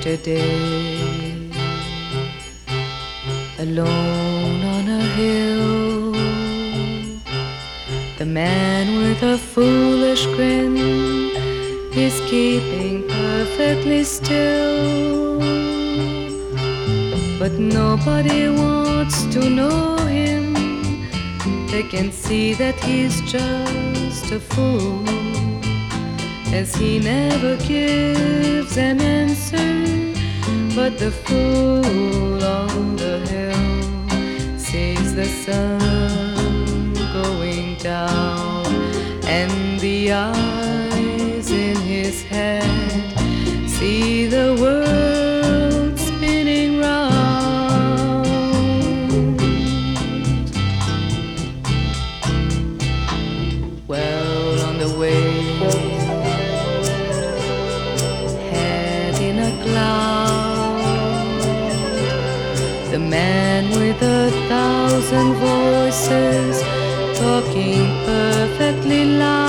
yesterday, alone on a hill. The man with a foolish grin is keeping perfectly still, but nobody wants to know him. They can see that he's just a fool, as he never gives an answer. But the fool on the hill sees the sun going down, and the eyes in his head see the world spinning round. Well, on the way, in a cloud, the man with 1,000 voices talking perfectly loud